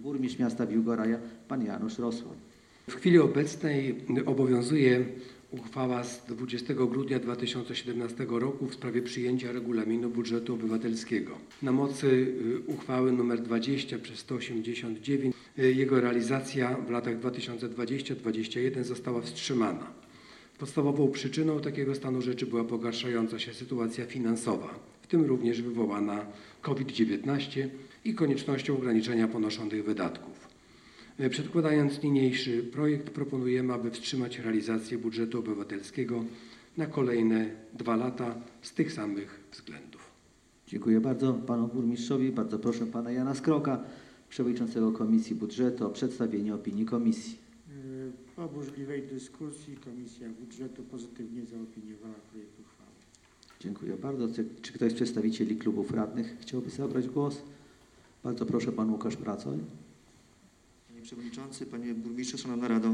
burmistrz miasta Biłgoraja, pan Janusz Rosła. W chwili obecnej obowiązuje uchwała z 20 grudnia 2017 roku w sprawie przyjęcia regulaminu budżetu obywatelskiego. Na mocy uchwały nr 20/189 jego realizacja w latach 2020-2021 została wstrzymana. Podstawową przyczyną takiego stanu rzeczy była pogarszająca się sytuacja finansowa, w tym również wywołana COVID-19 i koniecznością ograniczenia ponoszonych wydatków. Przedkładając niniejszy projekt, proponujemy, aby wstrzymać realizację budżetu obywatelskiego na kolejne 2 lata z tych samych względów. Dziękuję bardzo panu burmistrzowi. Bardzo proszę pana Jana Skroka, przewodniczącego Komisji Budżetu, o przedstawienie opinii komisji. Po burzliwej dyskusji Komisja Budżetu pozytywnie zaopiniowała projekt uchwały. Dziękuję bardzo. Czy ktoś z przedstawicieli klubów radnych chciałby zabrać głos? Bardzo proszę, pan Łukasz Pracoj. Panie Przewodniczący, Panie Burmistrzu, Szanowna Rado.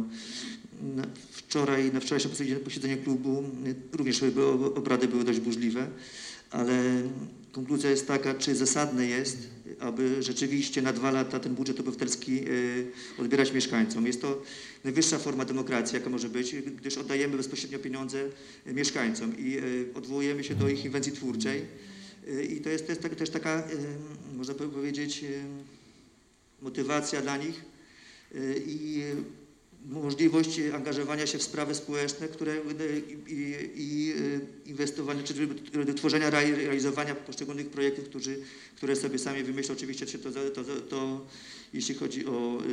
Na wczorajszym posiedzeniu klubu również obrady były dość burzliwe, ale konkluzja jest taka, czy zasadne jest, aby rzeczywiście na 2 lata ten budżet obywatelski odbierać mieszkańcom. Jest to najwyższa forma demokracji, jaka może być, gdyż oddajemy bezpośrednio pieniądze mieszkańcom i odwołujemy się do ich inwencji twórczej. I to jest też taka, można powiedzieć, motywacja dla nich i możliwość angażowania się w sprawy społeczne, i inwestowania, czy tworzenia, realizowania poszczególnych projektów, które sobie sami wymyślą. Oczywiście to jeśli chodzi o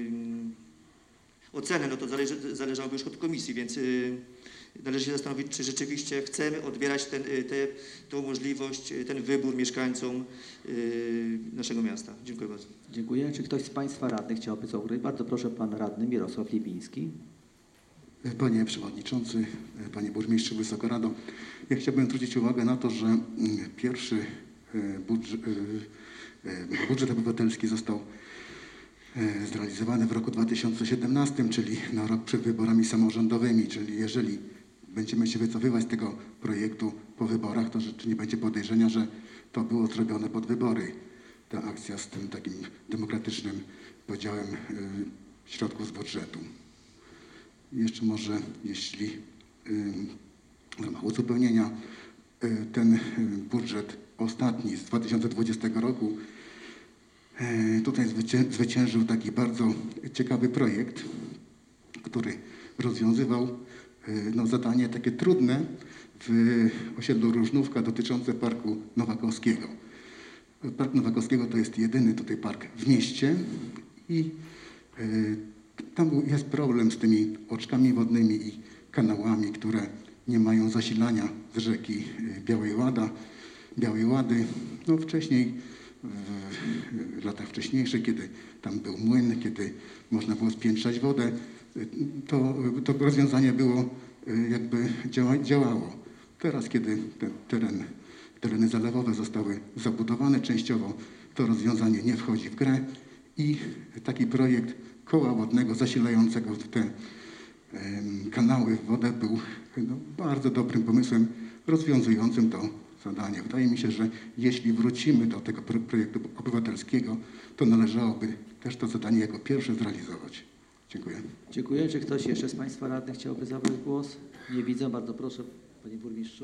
cenę, no to zależałoby już od komisji, więc należy się zastanowić, czy rzeczywiście chcemy odbierać tą możliwość, ten wybór mieszkańcom naszego miasta. Dziękuję bardzo. Dziękuję. Czy ktoś z państwa radnych chciałby zabrać? Bardzo proszę, pan radny Mirosław Lipiński. Panie Przewodniczący, Panie Burmistrzu, Wysoka Rado, ja chciałbym zwrócić uwagę na to, że pierwszy budżet obywatelski został zrealizowany w roku 2017, czyli na rok przed wyborami samorządowymi, czyli jeżeli będziemy się wycofywać z tego projektu po wyborach, to rzeczywiście nie będzie podejrzenia, że to było zrobione pod wybory. Ta akcja z tym takim demokratycznym podziałem środków z budżetu. Jeszcze może, jeśli w ramach uzupełnienia, ten budżet ostatni z 2020 roku, tutaj zwyciężył taki bardzo ciekawy projekt, który rozwiązywał zadanie takie trudne w osiedlu Różnówka dotyczące Parku Nowakowskiego. Park Nowakowskiego to jest jedyny tutaj park w mieście i tam jest problem z tymi oczkami wodnymi i kanałami, które nie mają zasilania z rzeki Białej Łady. No wcześniej, w latach wcześniejszych, kiedy tam był młyn, kiedy można było spiętrzać wodę, to rozwiązanie było jakby działało. Teraz, kiedy te tereny zalewowe zostały zabudowane częściowo, to rozwiązanie nie wchodzi w grę i taki projekt koła wodnego zasilającego te kanały w wodę był bardzo dobrym pomysłem rozwiązującym to zadanie. Wydaje mi się, że jeśli wrócimy do tego projektu obywatelskiego, to należałoby też to zadanie jako pierwsze zrealizować. Dziękuję. Dziękuję. Czy ktoś jeszcze z państwa radnych chciałby zabrać głos? Nie widzę. Bardzo proszę, panie burmistrzu.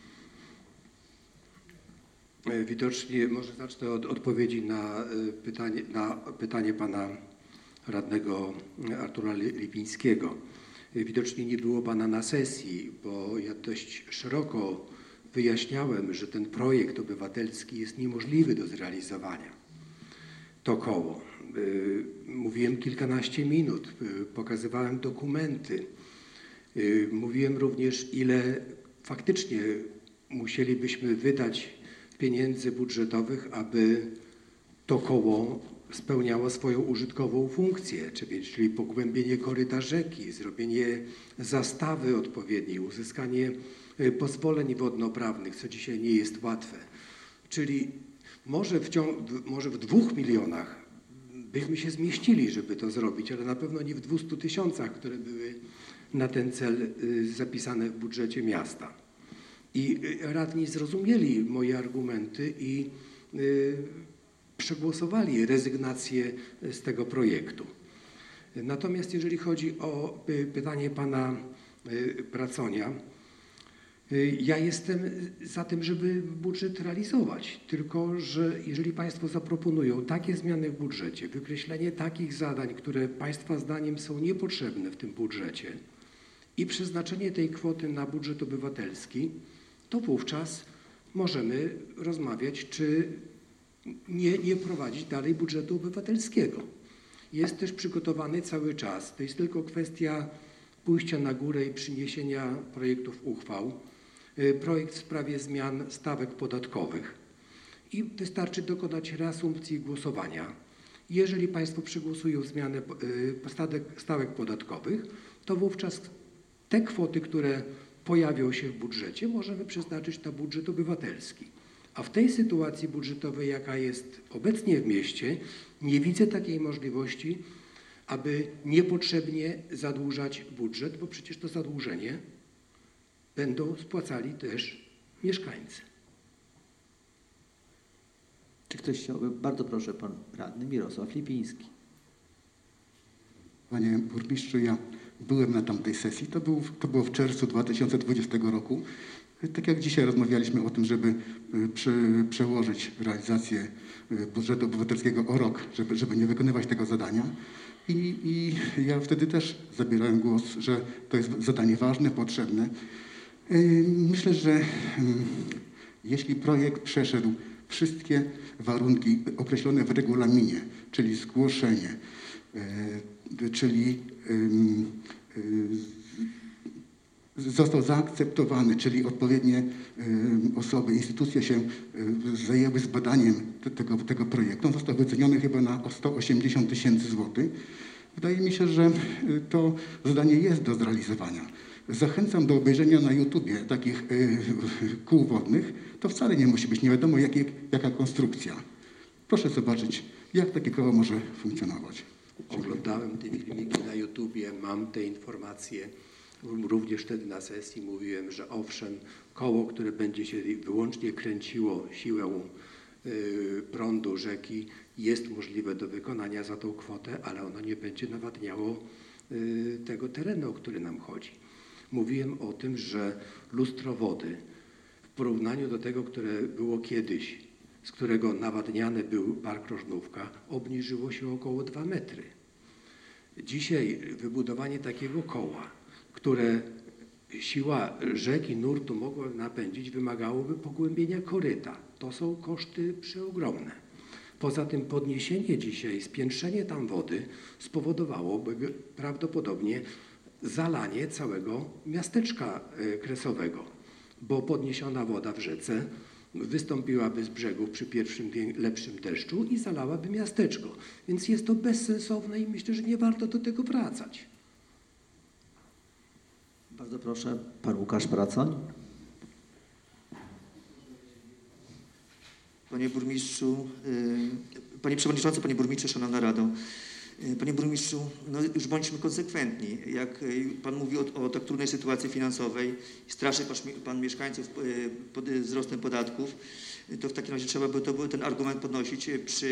Widocznie, może zacznę od odpowiedzi na pytanie pana radnego Artura Lipińskiego. Widocznie nie było pana na sesji, bo ja dość szeroko wyjaśniałem, że ten projekt obywatelski jest niemożliwy do zrealizowania. To koło. Mówiłem kilkanaście minut, pokazywałem dokumenty. Mówiłem również, ile faktycznie musielibyśmy wydać pieniędzy budżetowych, aby to koło spełniało swoją użytkową funkcję, czyli pogłębienie koryta rzeki, zrobienie zastawy odpowiedniej, uzyskanie pozwoleń wodnoprawnych, co dzisiaj nie jest łatwe. Czyli może w 2 milionach byśmy się zmieścili, żeby to zrobić, ale na pewno nie w 200 000, które były na ten cel zapisane w budżecie miasta. I radni zrozumieli moje argumenty i przegłosowali rezygnację z tego projektu. Natomiast jeżeli chodzi o pytanie pana Braconia, ja jestem za tym, żeby budżet realizować, tylko że jeżeli Państwo zaproponują takie zmiany w budżecie, wykreślenie takich zadań, które Państwa zdaniem są niepotrzebne w tym budżecie i przeznaczenie tej kwoty na budżet obywatelski, to wówczas możemy rozmawiać, czy nie prowadzić dalej budżetu obywatelskiego. Jest też przygotowany cały czas. To jest tylko kwestia pójścia na górę i przyniesienia projektów uchwał. Projekt w sprawie zmian stawek podatkowych i wystarczy dokonać reasumpcji głosowania. Jeżeli Państwo przegłosują zmianę stawek podatkowych, to wówczas te kwoty, które pojawią się w budżecie, możemy przeznaczyć na budżet obywatelski. A w tej sytuacji budżetowej, jaka jest obecnie w mieście, nie widzę takiej możliwości, aby niepotrzebnie zadłużać budżet, bo przecież to zadłużenie będą spłacali też mieszkańcy. Czy ktoś chciałby? Bardzo proszę, pan radny Mirosław Lipiński. Panie burmistrzu, ja byłem na tamtej sesji, to było w czerwcu 2020 roku. Tak jak dzisiaj rozmawialiśmy o tym, żeby przełożyć realizację budżetu obywatelskiego o rok, żeby nie wykonywać tego zadania. I ja wtedy też zabierałem głos, że to jest zadanie ważne, potrzebne. Myślę, że jeśli projekt przeszedł wszystkie warunki określone w regulaminie, czyli zgłoszenie, czyli został zaakceptowany, czyli odpowiednie osoby, instytucje się zajęły z badaniem tego projektu. On został wyceniony chyba na 180 000 złotych. Wydaje mi się, że to zadanie jest do zrealizowania. Zachęcam do obejrzenia na YouTubie takich kół wodnych. To wcale nie musi być nie wiadomo jaka konstrukcja. Proszę zobaczyć, jak takie koło może funkcjonować. Oglądałem te filmiki na YouTubie, mam te informacje. Również wtedy na sesji mówiłem, że owszem, koło, które będzie się wyłącznie kręciło siłą prądu rzeki, jest możliwe do wykonania za tą kwotę, ale ono nie będzie nawadniało tego terenu, o który nam chodzi. Mówiłem o tym, że lustro wody w porównaniu do tego, które było kiedyś, z którego nawadniany był Park Rożnówka, obniżyło się około 2 metry. Dzisiaj wybudowanie takiego koła, które siła rzeki, nurtu mogła napędzić, wymagałoby pogłębienia koryta. To są koszty przeogromne. Poza tym podniesienie dzisiaj, spiętrzenie tam wody spowodowałoby prawdopodobnie zalanie całego miasteczka kresowego, bo podniesiona woda w rzece wystąpiłaby z brzegów przy pierwszym lepszym deszczu i zalałaby miasteczko. Więc jest to bezsensowne i myślę, że nie warto do tego wracać. Bardzo proszę, pan Łukasz Bracoń. Panie burmistrzu, panie przewodniczący, panie burmistrzu, szanowna Rado. Panie burmistrzu, no już bądźmy konsekwentni. Jak pan mówi o tak trudnej sytuacji finansowej, straszy pan mieszkańców wzrostem podatków, to w takim razie trzeba by ten argument podnosić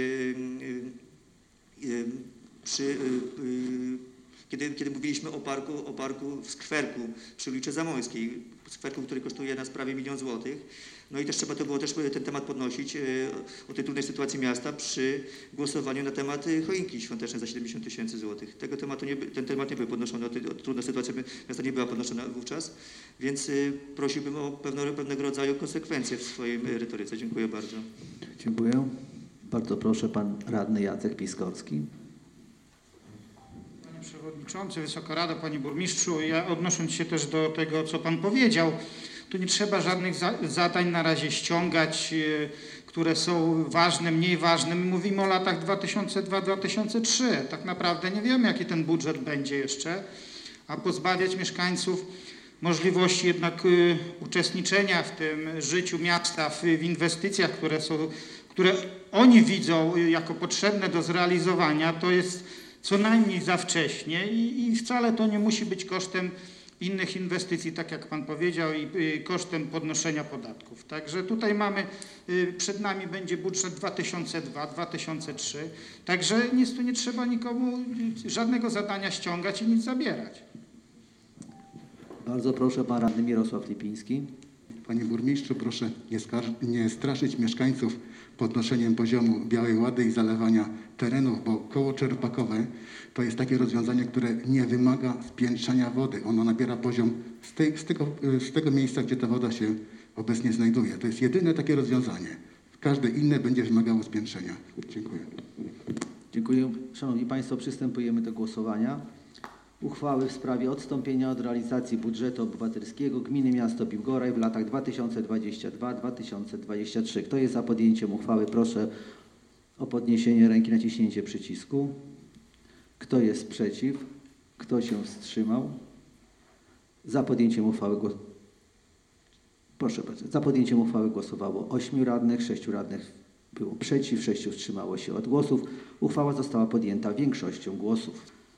kiedy mówiliśmy o parku w Skwerku przy ulicy Zamońskiej, skwerku, który kosztuje nas prawie 1 000 000 złotych. No i też trzeba to było ten temat podnosić o tej trudnej sytuacji miasta przy głosowaniu na temat choinki świątecznej za 70 000 złotych. Ten temat nie był podnoszony, trudna sytuacja miasta nie była podnoszona wówczas, więc prosiłbym o pewnego rodzaju konsekwencje w swojej retoryce. Dziękuję bardzo. Dziękuję. Bardzo proszę, pan radny Jacek Piskorski. Panie Przewodniczący, Wysoka Rado, Panie Burmistrzu, ja odnosząc się też do tego, co Pan powiedział, tu nie trzeba żadnych zadań na razie ściągać, które są ważne, mniej ważne. My mówimy o latach 2002-2003. Tak naprawdę nie wiemy, jaki ten budżet będzie jeszcze, a pozbawiać mieszkańców możliwości jednak uczestniczenia w tym życiu miasta, w inwestycjach, które oni widzą jako potrzebne do zrealizowania, to jest co najmniej za wcześnie i wcale to nie musi być kosztem innych inwestycji, tak jak Pan powiedział, i kosztem podnoszenia podatków. Także tutaj mamy, przed nami będzie budżet 2002-2003, także nic tu nie trzeba nikomu żadnego zadania ściągać i nic zabierać. Bardzo proszę, pan radny Mirosław Lipiński. Panie burmistrzu, proszę nie straszyć mieszkańców podnoszeniem poziomu Białej Łady i zalewania terenów, bo koło czerpakowe to jest takie rozwiązanie, które nie wymaga spiętrzania wody. Ono nabiera poziom z tego miejsca, gdzie ta woda się obecnie znajduje. To jest jedyne takie rozwiązanie. Każde inne będzie wymagało spiętrzenia. Dziękuję. Dziękuję. Szanowni Państwo, przystępujemy do głosowania. Uchwały w sprawie odstąpienia od realizacji budżetu obywatelskiego Gminy Miasto Biłgoraj w latach 2022-2023. Kto jest za podjęciem uchwały? Proszę o podniesienie ręki, naciśnięcie przycisku. Kto jest przeciw? Kto się wstrzymał? Za podjęciem uchwały Proszę bardzo. Za podjęciem uchwały głosowało 8 radnych, 6 radnych było przeciw, 6 wstrzymało się od głosów. Uchwała została podjęta większością głosów.